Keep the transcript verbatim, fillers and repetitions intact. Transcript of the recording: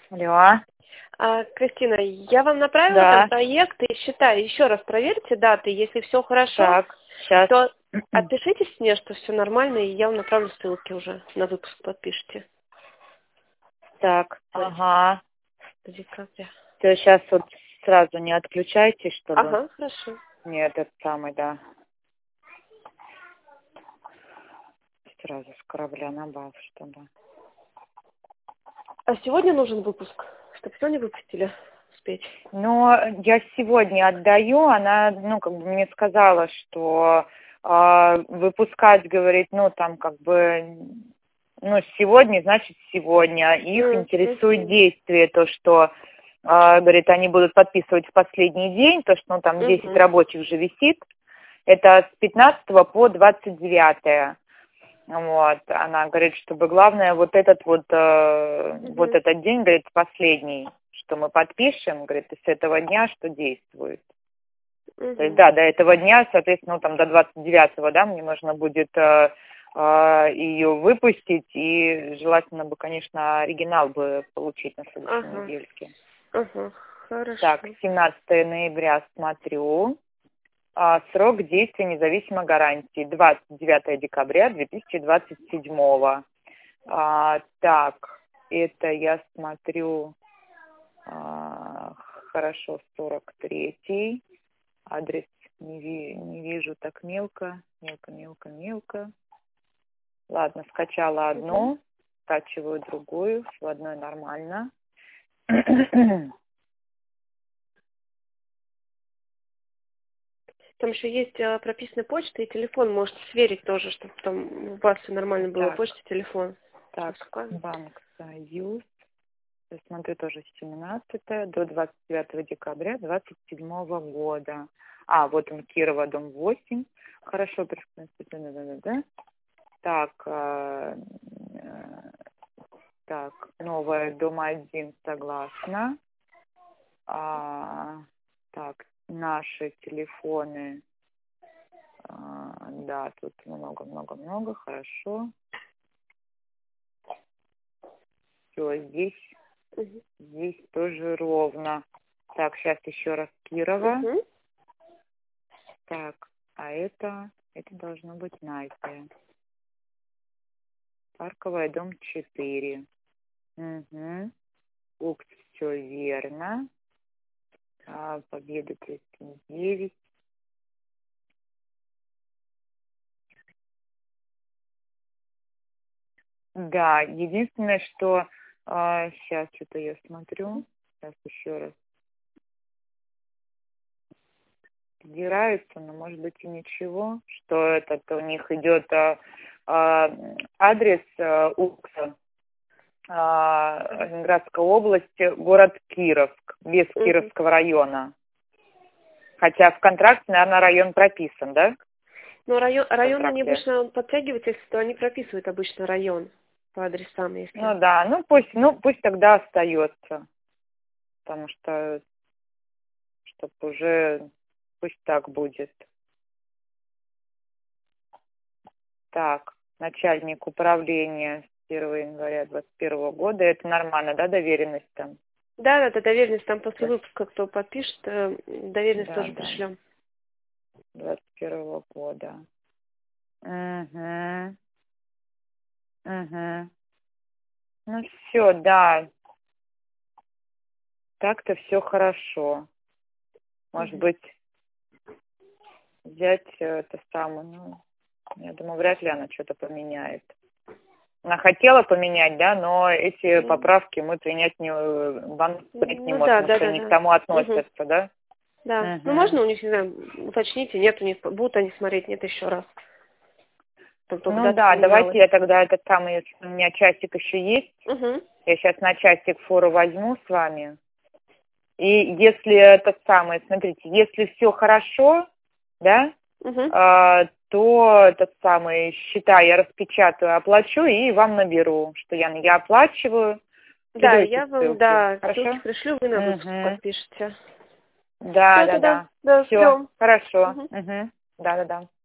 Алло. А, Кристина, я вам направила Да. там проект и считаю. Еще раз проверьте даты. Если все хорошо, Так, сейчас. то отпишитесь мне, что все нормально, и я вам направлю ссылки уже на выпуск подпишите. Так, ага. До декабря. Ты сейчас вот сразу не отключайтесь, чтобы... Ага, хорошо. Нет, этот самый, да. Сразу с корабля на бал, чтобы... А сегодня нужен выпуск, чтобы сегодня выпустили успеть? Но я сегодня отдаю, она, ну, как бы мне сказала, что э, выпускать, говорит, ну, там, как бы, ну, сегодня, значит, сегодня. Их Mm, интересует mm-hmm. действие, то, что, э, говорит, они будут подписывать в последний день, то, что, ну, там, десять Mm-hmm. рабочих уже висит. Это с пятнадцатого по двадцать девятое. Вот, она говорит, чтобы главное вот этот вот, э, Mm-hmm. вот этот день, говорит, последний, что мы подпишем, говорит, и с этого дня, что действует. Mm-hmm. То есть, да, до этого дня, соответственно, ну, там, до двадцать девятого, да, мне нужно будет э, э, ее выпустить, и желательно бы, конечно, оригинал бы получить на следующей Ага. недельке. Ага, хорошо. Так, семнадцатого ноября смотрю. А, срок действия независимой гарантии двадцать девятого декабря две тысячи двадцать седьмого. А, так, это я смотрю, а, хорошо, сорок третий. Адрес не, ви, не вижу так мелко, мелко, мелко, мелко. Ладно, скачала одну, угу. Скачиваю другую, в одной нормально. Там еще есть а, прописанная почта и телефон. Можете сверить тоже, чтобы там у вас все нормально было. Так. Почта, телефон. Так, Банк Союз. Я смотрю тоже семнадцатого до двадцать девятого декабря двадцать седьмого года. А, вот он, Кирова, дом восемь. Хорошо, да, да, да. Так, э, так, новая, дом один, согласна. А, так, наши телефоны. А, да, тут много-много-много, хорошо. Все, здесь, угу. здесь тоже ровно. Так, сейчас еще раз Кирова. Угу. Так, а это, это должно быть Найпе. Парковая, дом четыре. Угу. Укс, все верно. А, Победа тридцать девять. Да, единственное, что а, сейчас что-то я смотрю. Сейчас еще раз. Собираются, но может быть и ничего, что этот у них идет а, а, адрес а, УКСа, а, Ленинградской области, город Кировск, без Угу. Кировского района. Хотя в контракте, наверное, район прописан, да? Ну, район, район они обычно подтягивают, если то они прописывают обычно район по адресам, если. Ну да, ну пусть, ну пусть тогда остается, потому что, чтобы уже, пусть так будет. Так, начальник управления с первого января двадцать первого года, это нормально, да, доверенность там? Да, это доверенность, там после выпуска, кто подпишет, доверенность да, тоже да. пришлем. двадцать первого года. Угу. Угу. Ну все, да. Так-то все хорошо. Может угу. быть, взять это самое, ну, я думаю, вряд ли она что-то поменяет. Она хотела поменять, да, но эти угу. поправки мы принять не, банк принять не ну, может, да, потому да, что да, они да. к тому относятся, угу. да? Да, угу. ну можно у них, не знаю, уточните, нет у них, будут они смотреть, нет еще раз. Только ну да, давайте я тогда этот самый, если у меня часик еще есть, угу. я сейчас на часик фору возьму с вами. И если это самое, смотрите, если все хорошо, да, угу. э, то этот самый счета я распечатаю, оплачу и вам наберу, что я, я оплачиваю. Да, я вам, ссылки. да, Хорошо? ссылки пришлю, вы на выпуск угу. подпишете. Да, Всё, да, тогда, да. да, Все, ждем. хорошо. Угу. Угу. Да, да, да.